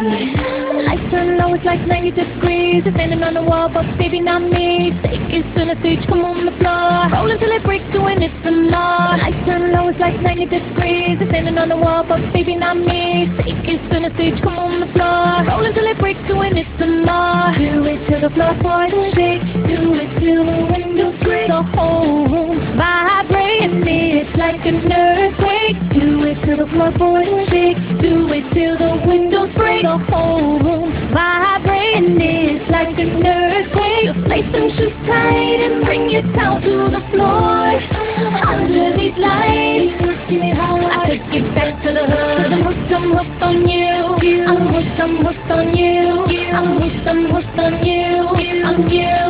Lights turn low, it's like 90 degrees. You're standing on the wall, but baby, not me. Take it center stage, come on the floor. Roll until it breaks, doing it some more. Lights turn low, it's like 90 degrees. You're standing on the wall, but baby, not me. Take it center stage, come on the floor. Roll until it breaks, doing it some more. Do it till the floorboards shake. Do it till the windows break. The whole room vibrating, it's like an earthquake. Do it till the floorboards shake. Do it till the windows break. The whole room vibrating, it's like an earthquake. Just lace them shoes tight and bring your towel to the floor. Under these lights, I take it back to the hood. I'm hooked on you. I'm hooked on you. I'm hooked on you. On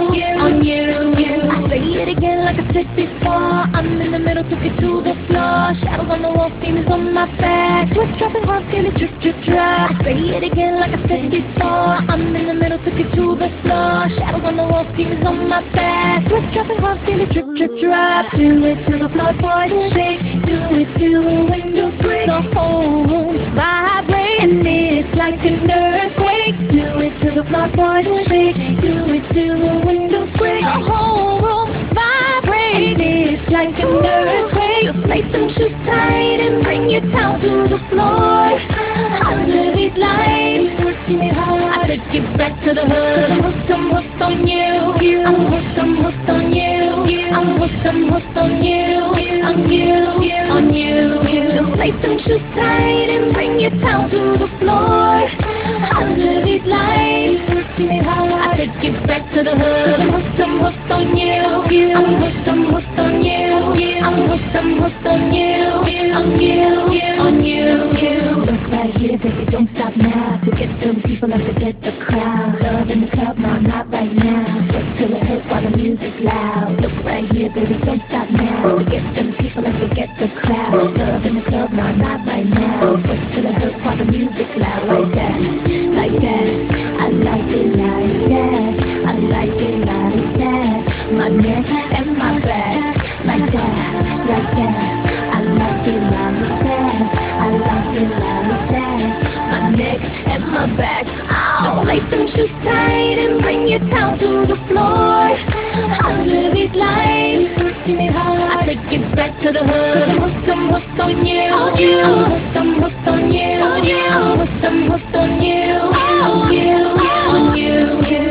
you. I say it again like I said before. I'm in the middle, took it to the floor. Shadows on the wall, steam is on my back. Sweat dropping hard, feel it drip, drip, drop. I say it again like I said before. I'm in the middle, took it to the floor. Shadows on the wall, steam is on my back. Sweat dropping hard, feel it drip, drip, drop. Do it till the floorboards shake. Do it till the windows break. The whole room vibrating, it's like an earthquake. Do it till the floorboards shake. Do it till the windows break. The whole room vibrating, it's like an earthquake. Just lace them shoes tight and bring your towel to the floor. Under these lights, I take it back to the hood. I'm hooked on you. I'm hooked on you. I'm hooked on you. On you. Just lace them shoes tight and bring your towel to the floor. Under these lights, I take it back to the hood. I'm hooked on you. I'm hooked on you. I'm hooked on you. On you. Look right here, baby, don't stop now. To get them people up to get the crowd. Love in the club, no, not right now. Sweat till it hurt while the music's loud. Look right here, baby, don't stop now. To get them people up to get the crowd. Love in the club, no, not right now. Sweat till it hurt while the music's loud. Like that, like that. I like it like that. I like it like that. My neck and my back. Like that, like that. I like it like that. I like it like that. My neck and my back. Just lace them shoes tight and bring your towel to the floor. Under these lights, I take it back to the hood. I'm hooked on you. I'm hooked on you. I'm hooked on you. On you.